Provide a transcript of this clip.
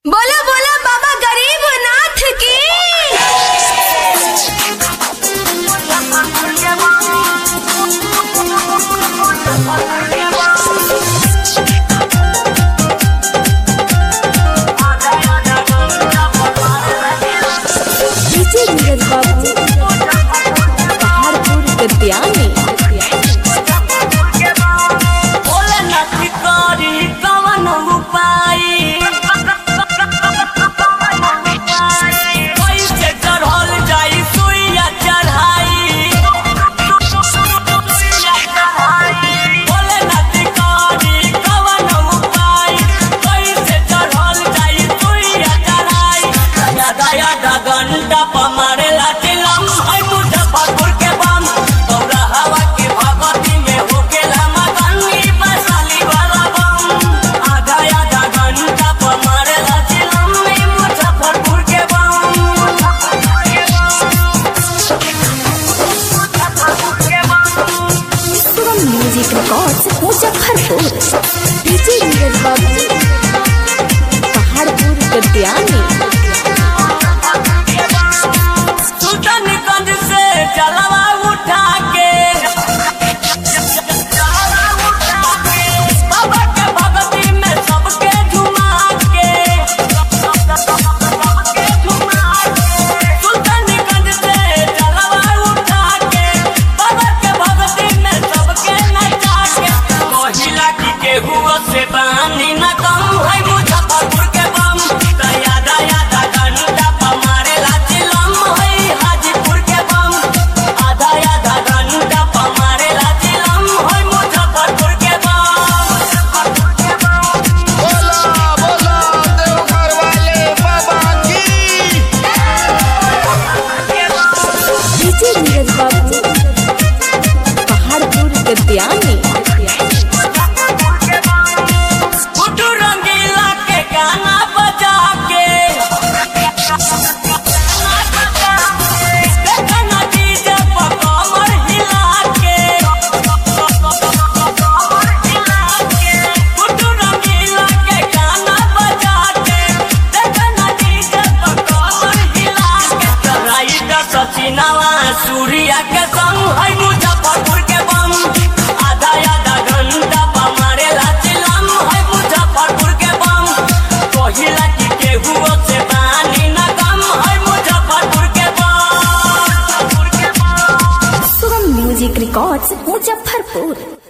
बोला बोला बाबा गरीबनाथ की। डीजे नीरज बाबू पहाड़पुर गद्यानी। मुजफ्फरपुर डीजे नीरज बाबू पहाड़पुर गद्यानी। सुल्तानगंज से जलवा उठा के बाबा के भगती में सबके झुमा के सुल्तानगंज से जलवा उठा के बाबा के भगती में सबके नचा के महिला की केहू से बानी न कम है मुजफ्फरपुर के बम यादा यादा घंटा पमारे ला चिलम है हाजीपुर के बम आधा आधा घंटा पमारे ला चिलम है मुजफ्फरपुर के बम। बोला बोला देवघर वाले बाबा की। डीजे नीरज बाबू पहाड़पुर गद्यानी। गुड्डू रंगीला के गाना बजा के देखना डीजे पर कमर हिला के गुड्डू रंगीला के गाना बजा के देखना डीजे पर कमर हिला के राइटर सचिनवा सूर्या के संग है मुजफ्फरपुर के बम आधा आधा घंटा पमारे ला चिलम है मुजफ्फरपुर के बम कोहिला की केहू से बानी न कम है मुजफ्फरपुर के bomb. Sugam music records Muzaffarpur.